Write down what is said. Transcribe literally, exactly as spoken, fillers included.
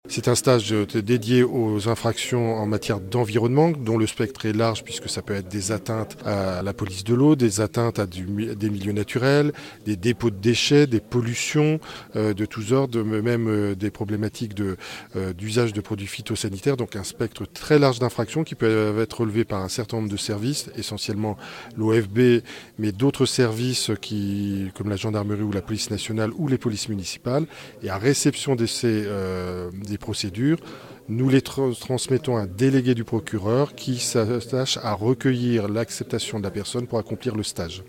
C'est un stage dédié aux infractions en matière d'environnement, dont le spectre est large puisque ça peut être des atteintes à la police de l'eau, des atteintes à du, des milieux naturels, des dépôts de déchets, des pollutions euh, de tous ordres, même euh, des problématiques de, euh, d'usage de produits phytosanitaires. Donc un spectre très large d'infractions qui peuvent être relevées par un certain nombre de services, essentiellement l'O F B, mais d'autres services qui, comme la gendarmerie ou la police nationale ou les polices municipales. Et à réception de ces euh, des procédures, nous les tra- transmettons à un délégué du procureur qui s'attache à recueillir l'acceptation de la personne pour accomplir le stage.